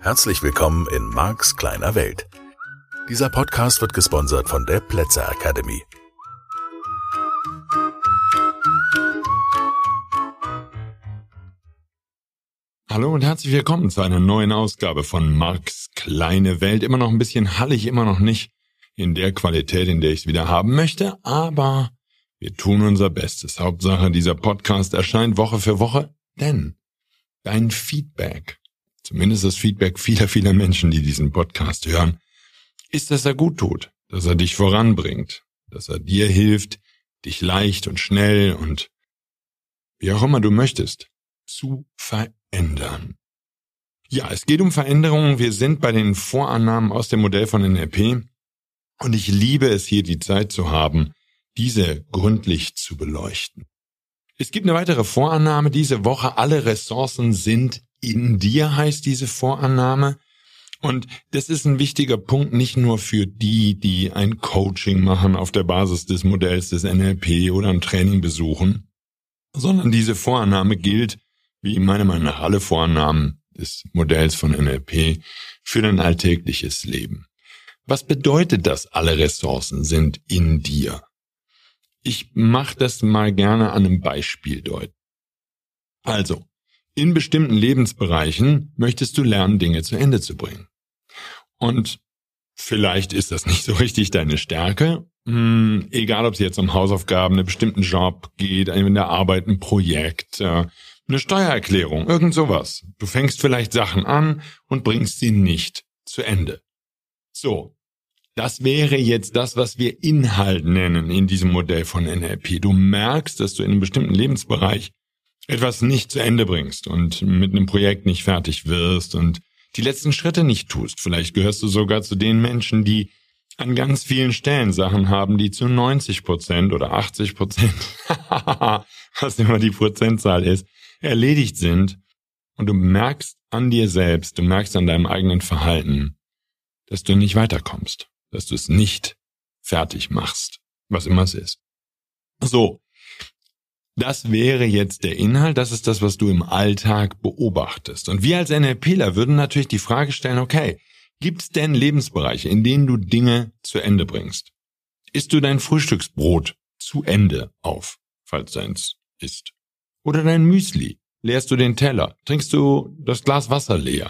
Herzlich willkommen in Marks kleiner Welt. Dieser Podcast wird gesponsert von der Plätzer Academy. Hallo und herzlich willkommen zu einer neuen Ausgabe von Marks kleine Welt. Immer noch ein bisschen hallig, immer noch nicht in der Qualität, in der ich es wieder haben möchte, aber wir tun unser Bestes. Hauptsache, dieser Podcast erscheint Woche für Woche, denn dein Feedback, zumindest das Feedback vieler Menschen, die diesen Podcast hören, ist, dass er gut tut, dass er dich voranbringt, dass er dir hilft, dich leicht und schnell und wie auch immer du möchtest, zu verändern. Ja, es geht um Veränderungen. Wir sind bei den Vorannahmen aus dem Modell von NLP und ich liebe es, hier die Zeit zu haben, diese gründlich zu beleuchten. Es gibt eine weitere Vorannahme diese Woche. Alle Ressourcen sind in dir, heißt diese Vorannahme. Und das ist ein wichtiger Punkt, nicht nur für die, die ein Coaching machen auf der Basis des Modells des NLP oder ein Training besuchen, sondern diese Vorannahme gilt, wie meiner Meinung nach alle Vorannahmen des Modells von NLP, für dein alltägliches Leben. Was bedeutet das, alle Ressourcen sind in dir? Ich mache das mal gerne an einem Beispiel deuten. Also, in bestimmten Lebensbereichen möchtest du lernen, Dinge zu Ende zu bringen. Und vielleicht ist das nicht so richtig deine Stärke. Egal, ob es jetzt um Hausaufgaben, einen bestimmten Job geht, in der Arbeit, ein Projekt, eine Steuererklärung, irgend sowas. Du fängst vielleicht Sachen an und bringst sie nicht zu Ende. So, das wäre jetzt das, was wir Inhalt nennen in diesem Modell von NLP. Du merkst, dass du in einem bestimmten Lebensbereich etwas nicht zu Ende bringst und mit einem Projekt nicht fertig wirst und die letzten Schritte nicht tust. Vielleicht gehörst du sogar zu den Menschen, die an ganz vielen Stellen Sachen haben, die zu 90% oder 80%, was immer die Prozentzahl ist, erledigt sind. Und du merkst an dir selbst, du merkst an deinem eigenen Verhalten, dass du nicht weiterkommst, dass du es nicht fertig machst, was immer es ist. So, das wäre jetzt der Inhalt, das ist das, was du im Alltag beobachtest. Und wir als NLPler würden natürlich die Frage stellen, okay, gibt es denn Lebensbereiche, in denen du Dinge zu Ende bringst? Isst du dein Frühstücksbrot zu Ende auf, falls deins ist? Oder dein Müsli? Leerst du den Teller? Trinkst du das Glas Wasser leer?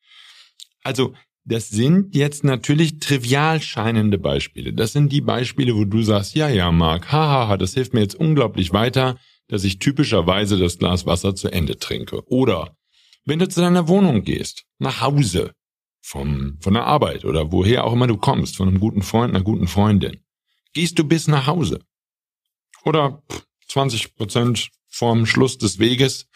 Also, das sind jetzt natürlich trivial scheinende Beispiele. Das sind die Beispiele, wo du sagst, ja, Marc, haha, das hilft mir jetzt unglaublich weiter, dass ich typischerweise das Glas Wasser zu Ende trinke. Oder wenn du zu deiner Wohnung gehst, nach Hause, von der Arbeit oder woher auch immer du kommst, von einem guten Freund, einer guten Freundin, gehst du bis nach Hause. Oder 20% vorm Schluss des Weges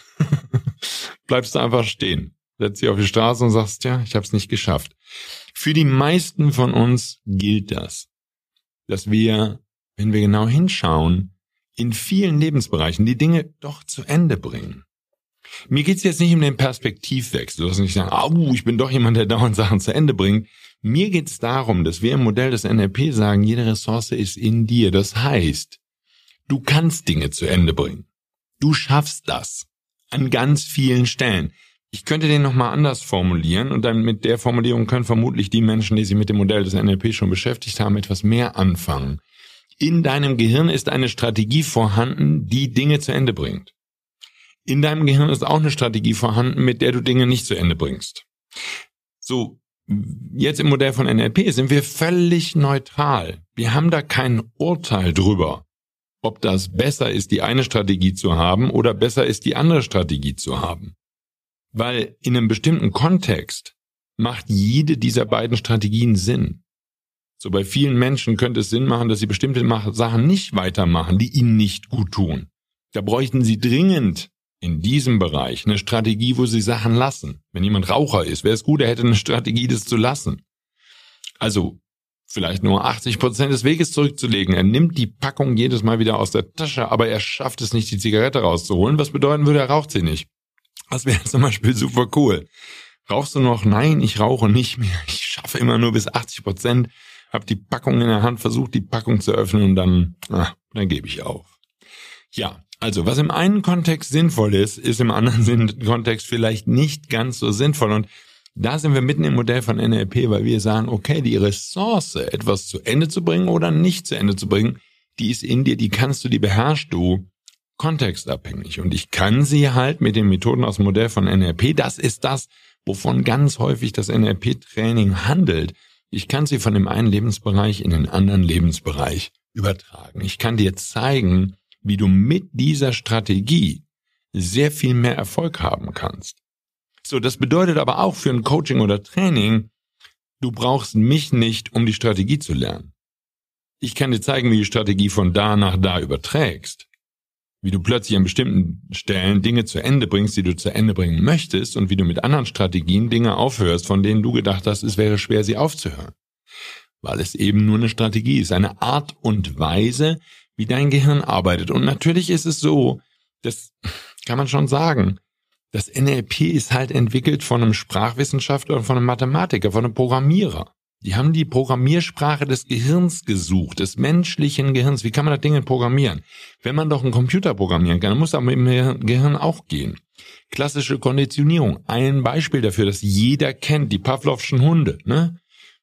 bleibst du einfach stehen. Setzt dich auf die Straße und sagst, ja, ich habe es nicht geschafft. Für die meisten von uns gilt das, dass wir, wenn wir genau hinschauen, in vielen Lebensbereichen die Dinge doch zu Ende bringen. Mir geht's jetzt nicht um den Perspektivwechsel, dass nicht sagen, ich bin doch jemand, der dauernd Sachen zu Ende bringt. Mir geht's darum, dass wir im Modell des NLP sagen, jede Ressource ist in dir. Das heißt, du kannst Dinge zu Ende bringen. Du schaffst das an ganz vielen Stellen. Ich könnte den nochmal anders formulieren und dann mit der Formulierung können vermutlich die Menschen, die sich mit dem Modell des NLP schon beschäftigt haben, etwas mehr anfangen. In deinem Gehirn ist eine Strategie vorhanden, die Dinge zu Ende bringt. In deinem Gehirn ist auch eine Strategie vorhanden, mit der du Dinge nicht zu Ende bringst. So, jetzt im Modell von NLP sind wir völlig neutral. Wir haben da kein Urteil drüber, ob das besser ist, die eine Strategie zu haben oder besser ist, die andere Strategie zu haben. Weil in einem bestimmten Kontext macht jede dieser beiden Strategien Sinn. So bei vielen Menschen könnte es Sinn machen, dass sie bestimmte Sachen nicht weitermachen, die ihnen nicht gut tun. Da bräuchten sie dringend in diesem Bereich eine Strategie, wo sie Sachen lassen. Wenn jemand Raucher ist, wäre es gut, er hätte eine Strategie, das zu lassen. Also vielleicht nur 80% des Weges zurückzulegen. Er nimmt die Packung jedes Mal wieder aus der Tasche, aber er schafft es nicht, die Zigarette rauszuholen, was bedeuten würde, er raucht sie nicht. Das wäre zum Beispiel super cool. Rauchst du noch? Nein, ich rauche nicht mehr. Ich schaffe immer nur bis 80%. Hab die Packung in der Hand, versucht die Packung zu öffnen und dann gebe ich auf. Ja, also was im einen Kontext sinnvoll ist, ist im anderen Kontext vielleicht nicht ganz so sinnvoll. Und Da sind wir mitten im Modell von NLP, weil wir sagen, okay, die Ressource, etwas zu Ende zu bringen oder nicht zu Ende zu bringen, die ist in dir, die beherrschst du kontextabhängig. Und ich kann sie halt mit den Methoden aus dem Modell von NLP, das ist das, wovon ganz häufig das NLP-Training handelt. Ich kann sie von dem einen Lebensbereich in den anderen Lebensbereich übertragen. Ich kann dir zeigen, wie du mit dieser Strategie sehr viel mehr Erfolg haben kannst. So, das bedeutet aber auch für ein Coaching oder Training, du brauchst mich nicht, um die Strategie zu lernen. Ich kann dir zeigen, wie du die Strategie von da nach da überträgst. Wie du plötzlich an bestimmten Stellen Dinge zu Ende bringst, die du zu Ende bringen möchtest und wie du mit anderen Strategien Dinge aufhörst, von denen du gedacht hast, es wäre schwer, sie aufzuhören. Weil es eben nur eine Strategie ist, eine Art und Weise, wie dein Gehirn arbeitet. Und natürlich ist es so, das kann man schon sagen, das NLP ist halt entwickelt von einem Sprachwissenschaftler und von einem Mathematiker, von einem Programmierer. Die haben die Programmiersprache des Gehirns gesucht, des menschlichen Gehirns. Wie kann man das Ding programmieren? Wenn man doch einen Computer programmieren kann, dann muss das mit dem Gehirn auch gehen. Klassische Konditionierung. Ein Beispiel dafür, das jeder kennt, die Pavlovschen Hunde, ne?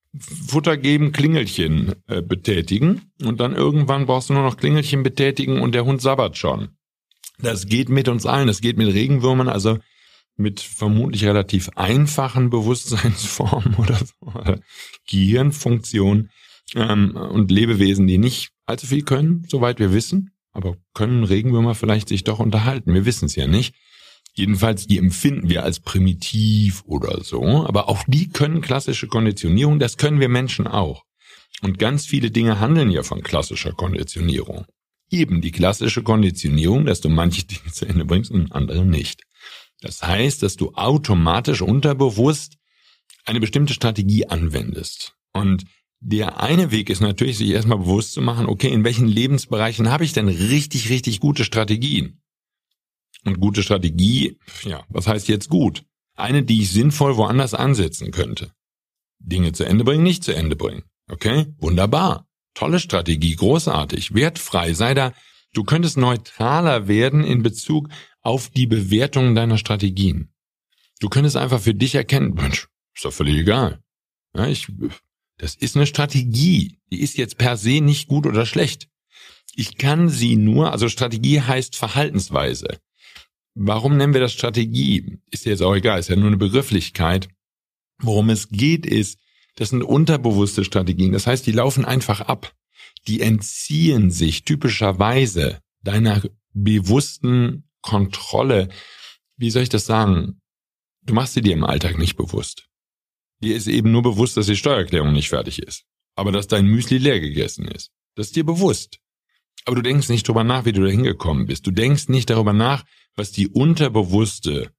Futter geben, Klingelchen betätigen und dann irgendwann brauchst du nur noch Klingelchen betätigen und der Hund sabbert schon. Das geht mit uns allen, das geht mit Regenwürmern, also mit vermutlich relativ einfachen Bewusstseinsformen oder so, Gehirnfunktionen und Lebewesen, die nicht allzu viel können, soweit wir wissen, aber können Regenwürmer vielleicht sich doch unterhalten, wir wissen es ja nicht. Jedenfalls, die empfinden wir als primitiv oder so, aber auch die können klassische Konditionierung, das können wir Menschen auch. Und ganz viele Dinge handeln ja von klassischer Konditionierung. Eben die klassische Konditionierung, dass du manche Dinge zu Ende bringst und andere nicht. Das heißt, dass du automatisch unterbewusst eine bestimmte Strategie anwendest. Und der eine Weg ist natürlich, sich erstmal bewusst zu machen, okay, in welchen Lebensbereichen habe ich denn richtig, richtig gute Strategien? Und gute Strategie, ja, was heißt jetzt gut? Eine, die ich sinnvoll woanders ansetzen könnte. Dinge zu Ende bringen, nicht zu Ende bringen. Okay? Wunderbar. Tolle Strategie, großartig, wertfrei, sei da. Du könntest neutraler werden in Bezug auf die Bewertung deiner Strategien. Du könntest einfach für dich erkennen, Mensch, ist doch völlig egal. Ja, das ist eine Strategie, die ist jetzt per se nicht gut oder schlecht. Ich kann sie nur, also Strategie heißt Verhaltensweise. Warum nennen wir das Strategie? Ist ja jetzt auch egal, ist ja nur eine Begrifflichkeit. Worum es geht ist, das sind unterbewusste Strategien. Das heißt, die laufen einfach ab. Die entziehen sich typischerweise deiner bewussten Kontrolle. Wie soll ich das sagen? Du machst sie dir im Alltag nicht bewusst. Dir ist eben nur bewusst, dass die Steuererklärung nicht fertig ist. Aber dass dein Müsli leer gegessen ist. Das ist dir bewusst. Aber du denkst nicht darüber nach, wie du da hingekommen bist. Du denkst nicht darüber nach, was die unterbewusste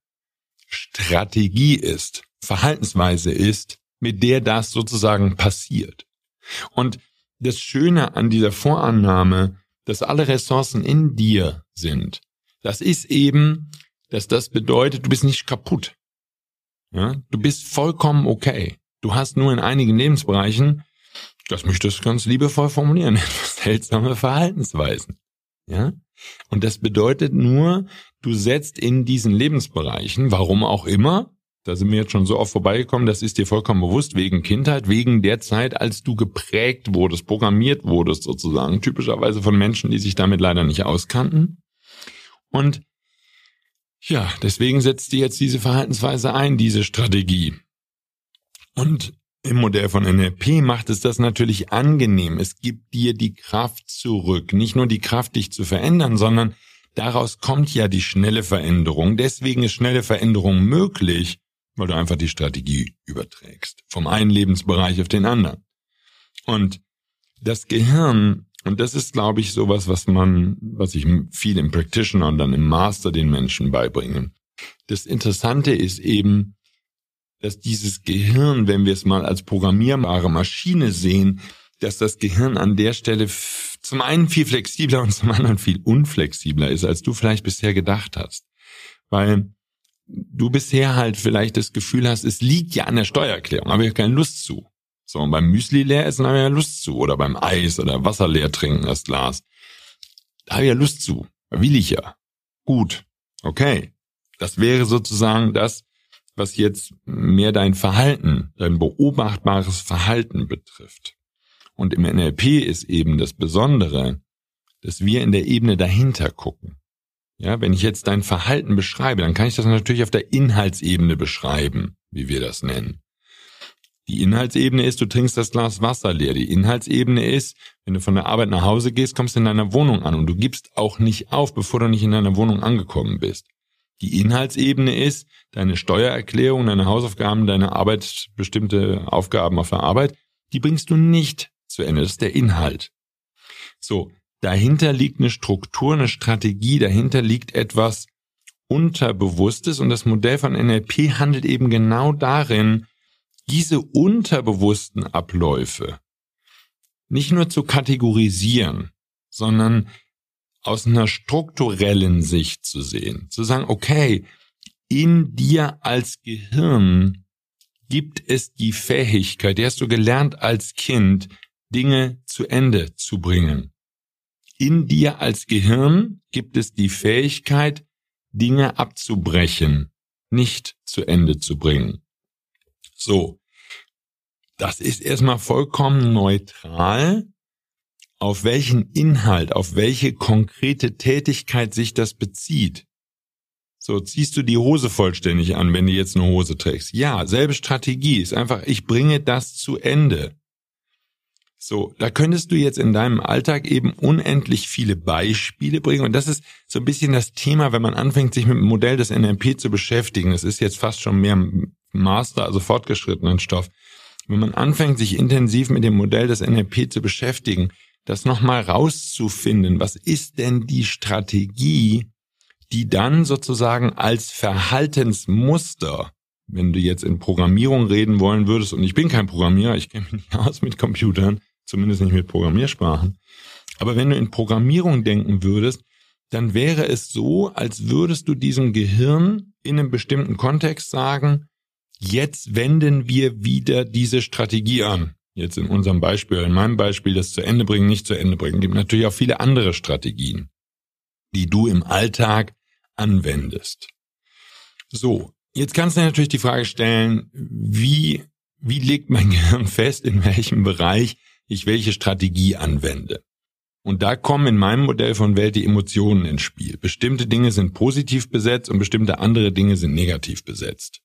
Strategie ist, Verhaltensweise ist, mit der das sozusagen passiert. Und das Schöne an dieser Vorannahme, dass alle Ressourcen in dir sind, das ist eben, dass das bedeutet, du bist nicht kaputt. Ja? Du bist vollkommen okay. Du hast nur in einigen Lebensbereichen, das möchte ich ganz liebevoll formulieren, etwas seltsame Verhaltensweisen. Ja? Und das bedeutet nur, du setzt in diesen Lebensbereichen, warum auch immer, da sind wir jetzt schon so oft vorbeigekommen, das ist dir vollkommen bewusst, wegen Kindheit, wegen der Zeit, als du geprägt wurdest, programmiert wurdest sozusagen, typischerweise von Menschen, die sich damit leider nicht auskannten. Und ja, deswegen setzt dir jetzt diese Verhaltensweise ein, diese Strategie. Und im Modell von NLP macht es das natürlich angenehm. Es gibt dir die Kraft zurück. Nicht nur die Kraft, dich zu verändern, sondern daraus kommt ja die schnelle Veränderung. Deswegen ist schnelle Veränderung möglich, weil du einfach die Strategie überträgst. Vom einen Lebensbereich auf den anderen. Und das Gehirn, und das ist, glaube ich, sowas, was ich viel im Practitioner und dann im Master den Menschen beibringe. Das Interessante ist eben, dass dieses Gehirn, wenn wir es mal als programmierbare Maschine sehen, dass das Gehirn an der Stelle zum einen viel flexibler und zum anderen viel unflexibler ist, als du vielleicht bisher gedacht hast. Weil du bisher halt vielleicht das Gefühl hast, es liegt ja an der Steuererklärung, habe ich keine Lust zu. So, und beim Müsli leer essen habe ich ja Lust zu. Oder beim Eis oder Wasser leer trinken, das Glas. Da habe ich ja Lust zu. Will ich ja. Gut. Okay. Das wäre sozusagen das, was jetzt mehr dein Verhalten, dein beobachtbares Verhalten betrifft. Und im NLP ist eben das Besondere, dass wir in der Ebene dahinter gucken. Ja, wenn ich jetzt dein Verhalten beschreibe, dann kann ich das natürlich auf der Inhaltsebene beschreiben, wie wir das nennen. Die Inhaltsebene ist, du trinkst das Glas Wasser leer. Die Inhaltsebene ist, wenn du von der Arbeit nach Hause gehst, kommst du in deiner Wohnung an und du gibst auch nicht auf, bevor du nicht in deiner Wohnung angekommen bist. Die Inhaltsebene ist, deine Steuererklärung, deine Hausaufgaben, deine bestimmte Aufgaben auf der Arbeit, die bringst du nicht zu Ende. Das ist der Inhalt. So, dahinter liegt eine Struktur, eine Strategie, dahinter liegt etwas Unterbewusstes und das Modell von NLP handelt eben genau darin, diese unterbewussten Abläufe nicht nur zu kategorisieren, sondern aus einer strukturellen Sicht zu sehen. Zu sagen, okay, in dir als Gehirn gibt es die Fähigkeit, die hast du gelernt als Kind, Dinge zu Ende zu bringen. In dir als Gehirn gibt es die Fähigkeit, Dinge abzubrechen, nicht zu Ende zu bringen. So, das ist erstmal vollkommen neutral, auf welchen Inhalt, auf welche konkrete Tätigkeit sich das bezieht. So, ziehst du die Hose vollständig an, wenn du jetzt eine Hose trägst? Ja, selbe Strategie, ist einfach, ich bringe das zu Ende. So, da könntest du jetzt in deinem Alltag eben unendlich viele Beispiele bringen und das ist so ein bisschen das Thema, wenn man anfängt, sich mit dem Modell des NLP zu beschäftigen. Das ist jetzt fast schon mehr Master, also fortgeschrittenen Stoff. Wenn man anfängt, sich intensiv mit dem Modell des NLP zu beschäftigen, das nochmal rauszufinden, was ist denn die Strategie, die dann sozusagen als Verhaltensmuster, wenn du jetzt in Programmierung reden wollen würdest, und ich bin kein Programmierer, ich kenne mich nicht aus mit Computern, zumindest nicht mit Programmiersprachen, aber wenn du in Programmierung denken würdest, dann wäre es so, als würdest du diesem Gehirn in einem bestimmten Kontext sagen, jetzt wenden wir wieder diese Strategie an. Jetzt in unserem Beispiel, in meinem Beispiel, das zu Ende bringen, nicht zu Ende bringen. Es gibt natürlich auch viele andere Strategien, die du im Alltag anwendest. So, jetzt kannst du natürlich die Frage stellen, wie legt mein Gehirn fest, in welchem Bereich ich welche Strategie anwende? Und da kommen in meinem Modell von Welt die Emotionen ins Spiel. Bestimmte Dinge sind positiv besetzt und bestimmte andere Dinge sind negativ besetzt.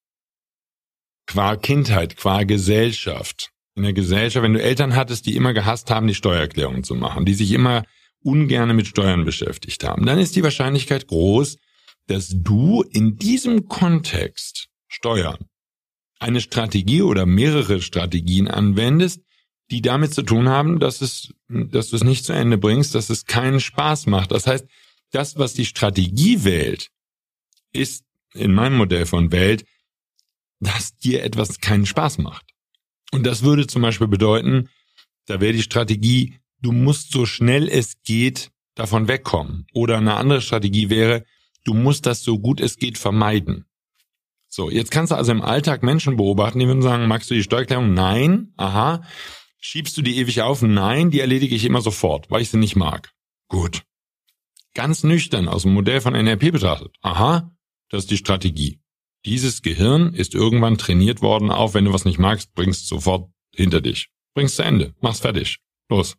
Qua Kindheit, qua Gesellschaft. In der Gesellschaft, wenn du Eltern hattest, die immer gehasst haben, die Steuererklärung zu machen, die sich immer ungerne mit Steuern beschäftigt haben, dann ist die Wahrscheinlichkeit groß, dass du in diesem Kontext Steuern eine Strategie oder mehrere Strategien anwendest, die damit zu tun haben, dass du es nicht zu Ende bringst, dass es keinen Spaß macht. Das heißt, das, was die Strategie wählt, ist in meinem Modell von Welt, dass dir etwas keinen Spaß macht. Und das würde zum Beispiel bedeuten, da wäre die Strategie, du musst so schnell es geht davon wegkommen. Oder eine andere Strategie wäre, du musst das so gut es geht vermeiden. So, jetzt kannst du also im Alltag Menschen beobachten, die würden sagen, magst du die Steuererklärung? Nein. Aha. Schiebst du die ewig auf? Nein, die erledige ich immer sofort, weil ich sie nicht mag. Gut. Ganz nüchtern aus dem Modell von NLP betrachtet. Aha, das ist die Strategie. Dieses Gehirn ist irgendwann trainiert worden auf, wenn du was nicht magst, bringst sofort hinter dich. Bringst zu Ende, mach's fertig. Los.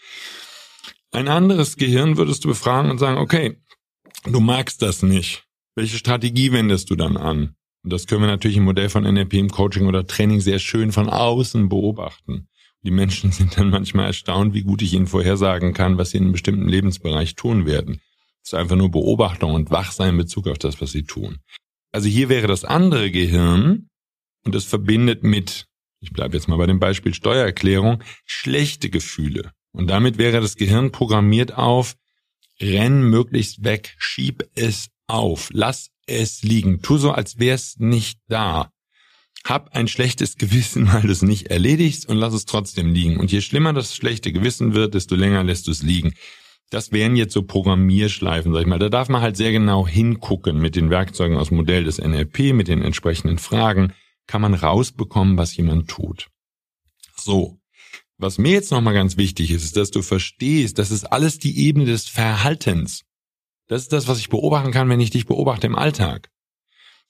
Ein anderes Gehirn würdest du befragen und sagen, okay, du magst das nicht. Welche Strategie wendest du dann an? Und das können wir natürlich im Modell von NLP im Coaching oder Training sehr schön von außen beobachten. Die Menschen sind dann manchmal erstaunt, wie gut ich ihnen vorhersagen kann, was sie in einem bestimmten Lebensbereich tun werden. Das ist einfach nur Beobachtung und Wachsein in Bezug auf das, was sie tun. Also hier wäre das andere Gehirn, und das verbindet mit, ich bleibe jetzt mal bei dem Beispiel Steuererklärung, schlechte Gefühle. Und damit wäre das Gehirn programmiert auf, renn möglichst weg, schieb es auf, lass es liegen, tu so, als wär's nicht da. Hab ein schlechtes Gewissen, weil du es nicht erledigst und lass es trotzdem liegen. Und je schlimmer das schlechte Gewissen wird, desto länger lässt du es liegen. Das wären jetzt so Programmierschleifen, sag ich mal. Da darf man halt sehr genau hingucken mit den Werkzeugen aus dem Modell des NLP, mit den entsprechenden Fragen, kann man rausbekommen, was jemand tut. So, was mir jetzt nochmal ganz wichtig ist, ist, dass du verstehst, das ist alles die Ebene des Verhaltens. Das ist das, was ich beobachten kann, wenn ich dich beobachte im Alltag.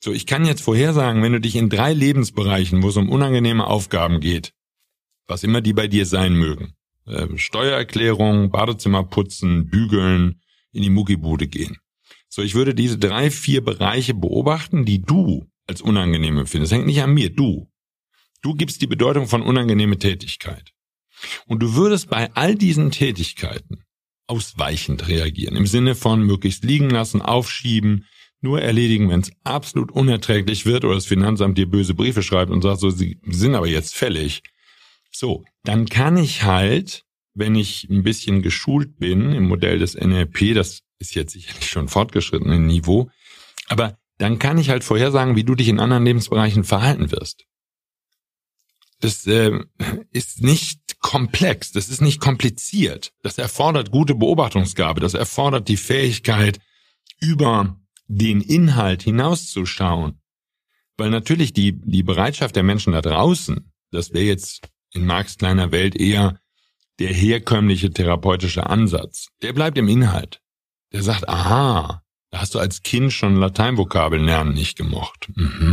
So, ich kann jetzt vorhersagen, wenn du dich in 3 Lebensbereichen, wo es um unangenehme Aufgaben geht, was immer die bei dir sein mögen, Steuererklärung, Badezimmer putzen, bügeln, in die Muckibude gehen. So, ich würde diese 3, 4 Bereiche beobachten, die du als unangenehm empfindest. Das hängt nicht an mir, du. Du gibst die Bedeutung von unangenehme Tätigkeit. Und du würdest bei all diesen Tätigkeiten ausweichend reagieren, im Sinne von möglichst liegen lassen, aufschieben, nur erledigen, wenn es absolut unerträglich wird oder das Finanzamt dir böse Briefe schreibt und sagt, so, sie sind aber jetzt fällig. So, dann kann ich halt, wenn ich ein bisschen geschult bin im Modell des NLP, das ist jetzt sicherlich schon fortgeschrittenen Niveau, aber dann kann ich halt vorhersagen, wie du dich in anderen Lebensbereichen verhalten wirst. Das ist nicht komplex, das ist nicht kompliziert. Das erfordert gute Beobachtungsgabe, das erfordert die Fähigkeit, über den Inhalt hinauszuschauen. Weil natürlich die Bereitschaft der Menschen da draußen, das wäre jetzt in Marx kleiner Welt eher der herkömmliche therapeutische Ansatz, der bleibt im Inhalt. Der sagt, aha, da hast du als Kind schon Lateinvokabeln lernen nicht gemocht.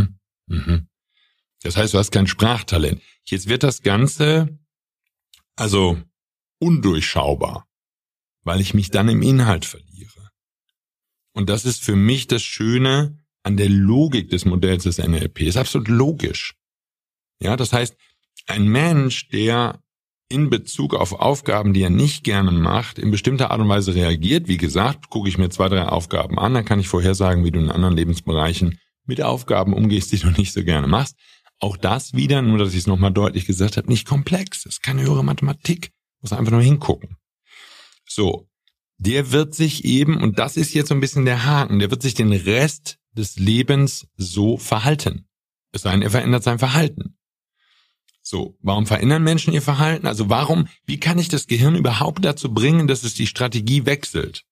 Das heißt, du hast kein Sprachtalent. Jetzt wird das Ganze also undurchschaubar, weil ich mich dann im Inhalt verliere. Und das ist für mich das Schöne an der Logik des Modells des NLP. Ist absolut logisch. Ja, das heißt, ein Mensch, der in Bezug auf Aufgaben, die er nicht gerne macht, in bestimmter Art und Weise reagiert. Wie gesagt, gucke ich mir 2, 3 Aufgaben an, dann kann ich vorhersagen, wie du in anderen Lebensbereichen mit Aufgaben umgehst, die du nicht so gerne machst. Auch das wieder, nur dass ich es nochmal deutlich gesagt habe, nicht komplex. Das ist keine höhere Mathematik. Muss einfach nur hingucken. So, der wird sich eben, und das ist jetzt so ein bisschen der Haken, der wird sich den Rest des Lebens so verhalten. Es sei denn, er verändert sein Verhalten. So, warum verändern Menschen ihr Verhalten? Also wie kann ich das Gehirn überhaupt dazu bringen, dass es die Strategie wechselt?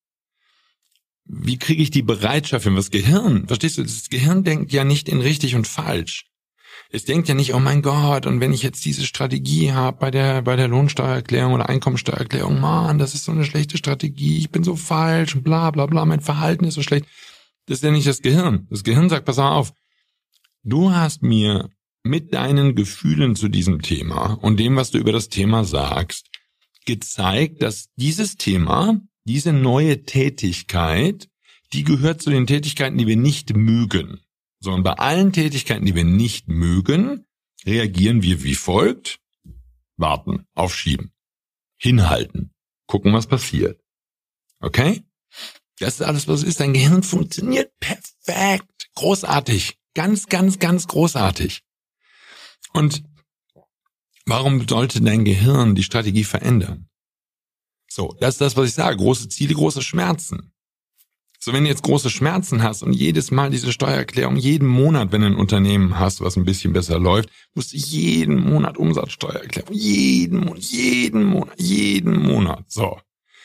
Wie kriege ich die Bereitschaft hin? Das Gehirn, verstehst du, das Gehirn denkt ja nicht in richtig und falsch. Es denkt ja nicht, oh mein Gott, und wenn ich jetzt diese Strategie habe bei der Lohnsteuererklärung oder Einkommensteuererklärung, Mann, das ist so eine schlechte Strategie, ich bin so falsch und bla bla bla, mein Verhalten ist so schlecht. Das ist ja nicht das Gehirn. Das Gehirn sagt, pass auf, du hast mir mit deinen Gefühlen zu diesem Thema und dem, was du über das Thema sagst, gezeigt, dass dieses Thema, diese neue Tätigkeit, die gehört zu den Tätigkeiten, die wir nicht mögen. So, und bei allen Tätigkeiten, die wir nicht mögen, reagieren wir wie folgt. Warten, aufschieben, hinhalten, gucken, was passiert. Okay? Das ist alles, was es ist. Dein Gehirn funktioniert perfekt, großartig, ganz, ganz, ganz großartig. Und warum sollte dein Gehirn die Strategie verändern? So, das ist das, was ich sage. Große Ziele, große Schmerzen. So, wenn du jetzt große Schmerzen hast und jedes Mal diese Steuererklärung, jeden Monat, wenn du ein Unternehmen hast, was ein bisschen besser läuft, musst du jeden Monat Umsatzsteuererklärung, jeden Monat. So.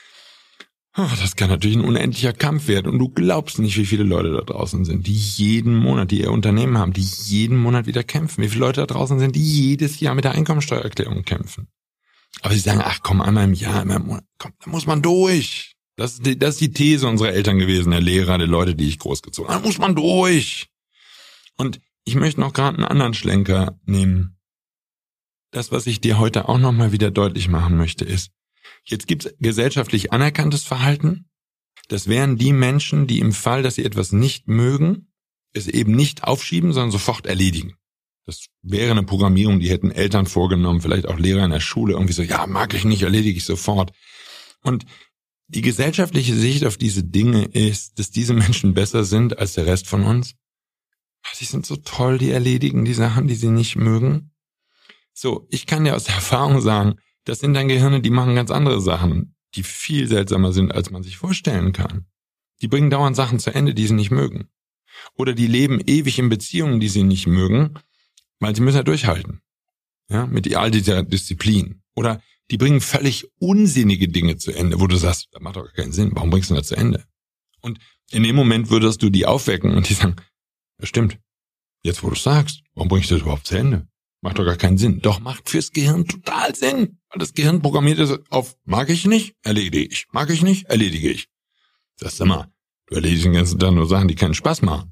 Das kann natürlich ein unendlicher Kampf werden und du glaubst nicht, wie viele Leute da draußen sind, die jeden Monat, die ihr Unternehmen haben, die jeden Monat wieder kämpfen. Wie viele Leute da draußen sind, die jedes Jahr mit der Einkommensteuererklärung kämpfen. Aber sie sagen, ach komm, einmal im Jahr, einmal im Monat, komm, da muss man durch. Das ist die These unserer Eltern gewesen, der Lehrer, der Leute, die ich großgezogen habe. Da muss man durch. Und ich möchte noch gerade einen anderen Schlenker nehmen. Das, was ich dir heute auch nochmal wieder deutlich machen möchte, ist, jetzt gibt's gesellschaftlich anerkanntes Verhalten. Das wären die Menschen, die im Fall, dass sie etwas nicht mögen, es eben nicht aufschieben, sondern sofort erledigen. Das wäre eine Programmierung, die hätten Eltern vorgenommen, vielleicht auch Lehrer in der Schule, irgendwie so, ja, mag ich nicht, erledige ich sofort. Und die gesellschaftliche Sicht auf diese Dinge ist, dass diese Menschen besser sind als der Rest von uns. Die sind so toll, die erledigen die Sachen, die sie nicht mögen. So, ich kann dir aus der Erfahrung sagen, das sind dann Gehirne, die machen ganz andere Sachen, die viel seltsamer sind, als man sich vorstellen kann. Die bringen dauernd Sachen zu Ende, die sie nicht mögen. Oder die leben ewig in Beziehungen, die sie nicht mögen, weil sie müssen ja durchhalten. Ja, mit all dieser Disziplin. Oder die bringen völlig unsinnige Dinge zu Ende, wo du sagst, das macht doch keinen Sinn, warum bringst du das zu Ende? Und in dem Moment würdest du die aufwecken und die sagen, das stimmt, jetzt wo du sagst, warum bringst du das überhaupt zu Ende? Macht doch gar keinen Sinn. Doch, macht fürs Gehirn total Sinn, weil das Gehirn programmiert ist auf, mag ich nicht, erledige ich, mag ich nicht, erledige ich. Sagst du mal, du erledigst den ganzen Tag nur Sachen, die keinen Spaß machen.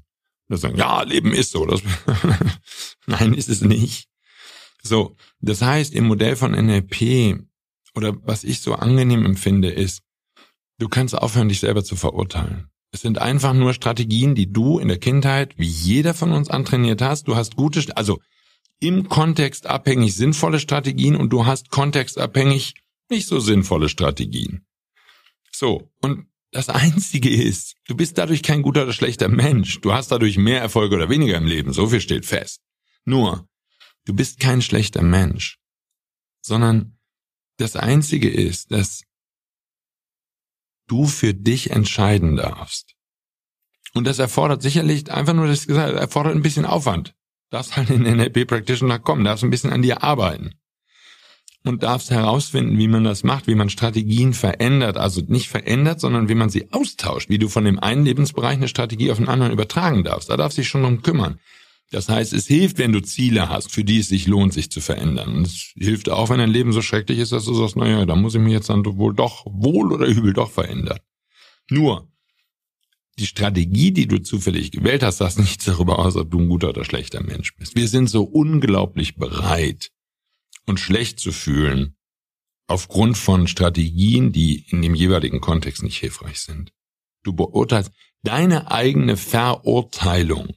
Das sagen, ja, Leben ist so. Nein, ist es nicht. So, das heißt, im Modell von NLP oder was ich so angenehm empfinde, ist, du kannst aufhören, dich selber zu verurteilen. Es sind einfach nur Strategien, die du in der Kindheit, wie jeder von uns antrainiert hast. Du hast gute, also im Kontext abhängig sinnvolle Strategien und du hast kontextabhängig nicht so sinnvolle Strategien. So, und das Einzige ist, du bist dadurch kein guter oder schlechter Mensch. Du hast dadurch mehr Erfolge oder weniger im Leben. So viel steht fest. Nur, du bist kein schlechter Mensch. Sondern das Einzige ist, dass du für dich entscheiden darfst. Und das erfordert sicherlich einfach nur, dass ich gesagt habe, erfordert ein bisschen Aufwand. Darfst halt in den NLP-Practitioner kommen, darfst ein bisschen an dir arbeiten. Und darfst herausfinden, wie man das macht, wie man Strategien verändert, also nicht verändert, sondern wie man sie austauscht, wie du von dem einen Lebensbereich eine Strategie auf den anderen übertragen darfst. Da darfst du dich schon drum kümmern. Das heißt, es hilft, wenn du Ziele hast, für die es sich lohnt, sich zu verändern. Und es hilft auch, wenn dein Leben so schrecklich ist, dass du sagst, naja, da muss ich mich jetzt dann wohl oder übel doch verändern. Nur, die Strategie, die du zufällig gewählt hast, sagt nichts darüber aus, ob du ein guter oder schlechter Mensch bist. Wir sind so unglaublich bereit, uns schlecht zu fühlen, aufgrund von Strategien, die in dem jeweiligen Kontext nicht hilfreich sind. Du beurteilst, deine eigene Verurteilung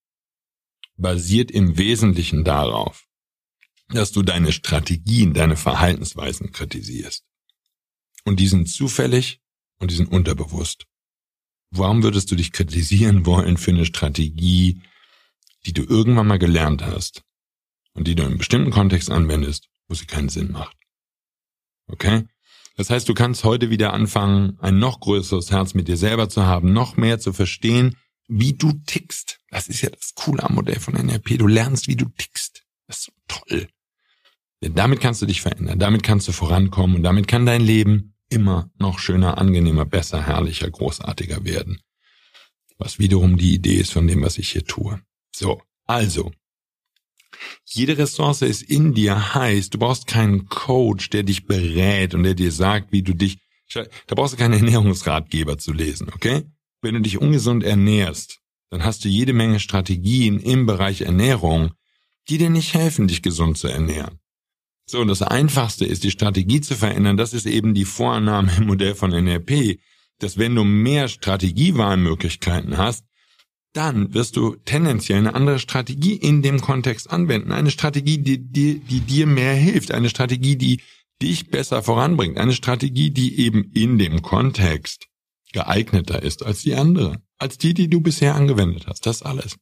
basiert im Wesentlichen darauf, dass du deine Strategien, deine Verhaltensweisen kritisierst. Und die sind zufällig und die sind unterbewusst. Warum würdest du dich kritisieren wollen für eine Strategie, die du irgendwann mal gelernt hast und die du in einem bestimmten Kontext anwendest, wo sie keinen Sinn macht? Okay? Das heißt, du kannst heute wieder anfangen, ein noch größeres Herz mit dir selber zu haben, noch mehr zu verstehen, wie du tickst. Das ist ja das Coole am Modell von NLP. Du lernst, wie du tickst. Das ist so toll. Denn damit kannst du dich verändern, damit kannst du vorankommen und damit kann dein Leben immer noch schöner, angenehmer, besser, herrlicher, großartiger werden. Was wiederum die Idee ist von dem, was ich hier tue. So, also, jede Ressource ist in dir, heißt, du brauchst keinen Coach, der dich berät und der dir sagt, wie du dich, da brauchst du keinen Ernährungsratgeber zu lesen, okay? Wenn du dich ungesund ernährst, dann hast du jede Menge Strategien im Bereich Ernährung, die dir nicht helfen, dich gesund zu ernähren. So, und das Einfachste ist, die Strategie zu verändern. Das ist eben die Vorannahme im Modell von NLP, dass wenn du mehr Strategiewahlmöglichkeiten hast, dann wirst du tendenziell eine andere Strategie in dem Kontext anwenden. Eine Strategie, die dir mehr hilft. Eine Strategie, die dich besser voranbringt. Eine Strategie, die eben in dem Kontext geeigneter ist als die andere. Als die du bisher angewendet hast. Das alles.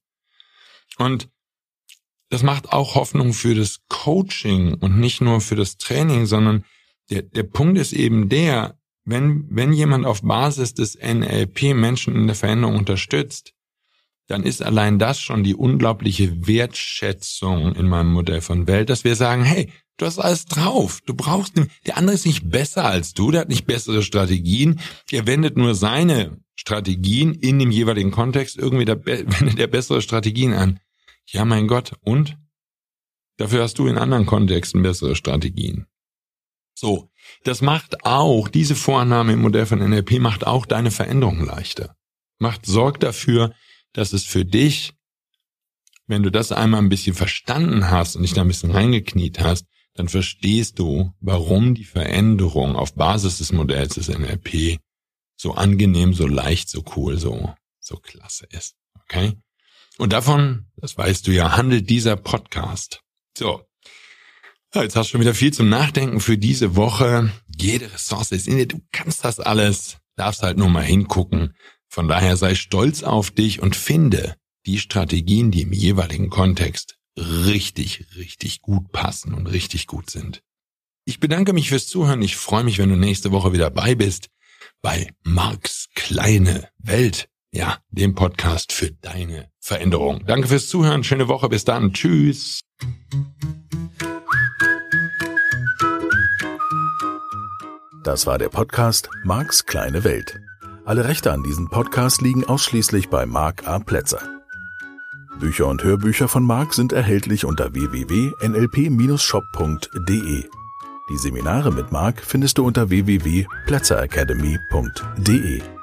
Und das macht auch Hoffnung für das Coaching und nicht nur für das Training, sondern der Punkt ist eben der, wenn jemand auf Basis des NLP Menschen in der Veränderung unterstützt, dann ist allein das schon die unglaubliche Wertschätzung in meinem Modell von Welt, dass wir sagen, hey, du hast alles drauf, du brauchst nicht, der andere ist nicht besser als du, der hat nicht bessere Strategien, er wendet nur seine Strategien in dem jeweiligen Kontext, irgendwie wendet er bessere Strategien an. Ja, mein Gott, und? Dafür hast du in anderen Kontexten bessere Strategien. So, das macht auch, diese Vorannahme im Modell von NLP macht auch deine Veränderung leichter. Sorgt dafür, dass es für dich, wenn du das einmal ein bisschen verstanden hast und dich da ein bisschen reingekniet hast, dann verstehst du, warum die Veränderung auf Basis des Modells des NLP so angenehm, so leicht, so cool, so klasse ist. Okay? Und davon, das weißt du ja, handelt dieser Podcast. So, jetzt hast du schon wieder viel zum Nachdenken für diese Woche. Jede Ressource ist in dir, du kannst das alles, darfst halt nur mal hingucken. Von daher sei stolz auf dich und finde die Strategien, die im jeweiligen Kontext richtig, richtig gut passen und richtig gut sind. Ich bedanke mich fürs Zuhören. Ich freue mich, wenn du nächste Woche wieder dabei bist bei Marks kleine Welt. Ja, dem Podcast für deine Veränderung. Danke fürs Zuhören. Schöne Woche. Bis dann. Tschüss. Das war der Podcast Marks kleine Welt. Alle Rechte an diesem Podcast liegen ausschließlich bei Mark A. Plätzer. Bücher und Hörbücher von Mark sind erhältlich unter www.nlp-shop.de. Die Seminare mit Mark findest du unter www.plätzeracademy.de.